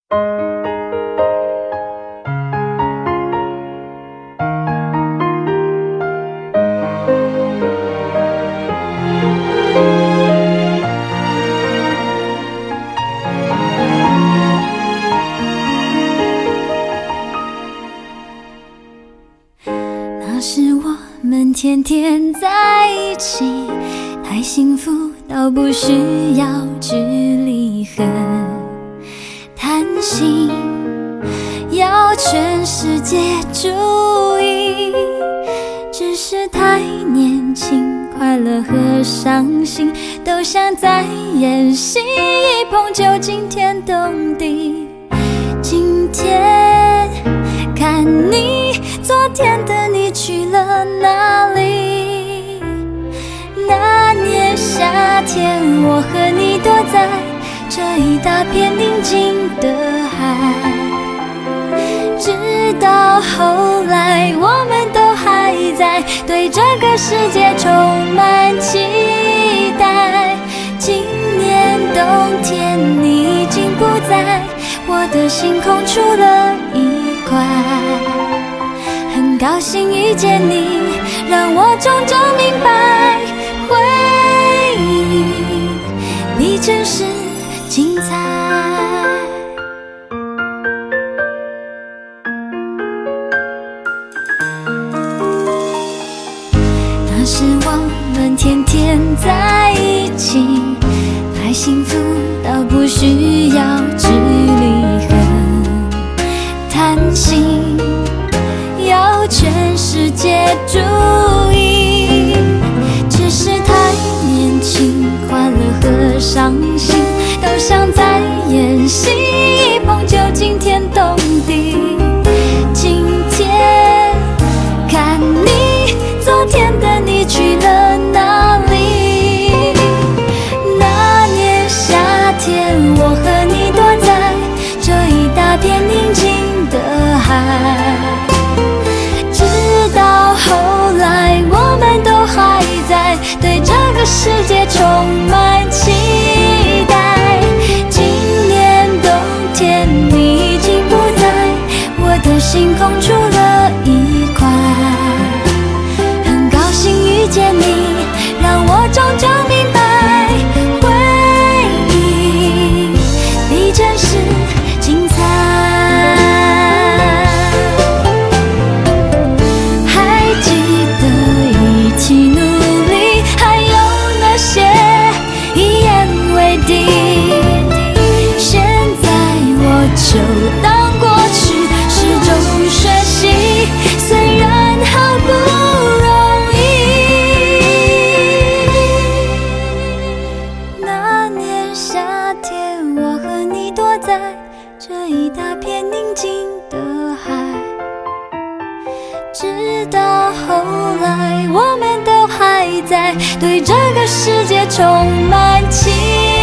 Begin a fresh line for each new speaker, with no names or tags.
那时我们天天在一起，太幸福到不需要距离和贪心，要全世界注意，只是太年轻，快乐和伤心都像在演戏，一碰就惊天动地。今天看你，昨天的你去了哪里？那年夏天，我和你躲在这一大片宁静的海，直到后来我们都还在对这个世界充满期待。今年冬天你已经不在我的星空，出了一块。很高兴遇见你，让我终究明白，回忆比真实精彩。那时我们天天在一起，太幸福到不需要距离和贪心，要全世界注意，只是太年轻，快乐和伤心都像在演戏，一碰就惊天动地。今天看你，昨天的你去了哪里？那年夏天，我和你躲在这一大片宁静的海，直到后来我们都还在对这个世界充满期待。今年冬天你已经不在我的星空，出了一块。很高兴遇见你，让我终究明白，回忆比真实精彩。还记得一起努力，还有那些一言为定，现在我就当过去，始终学习，虽然好不容易。那年夏天，我和你躲在这一大片宁静的海，直到后来我们都还在对这个世界充满期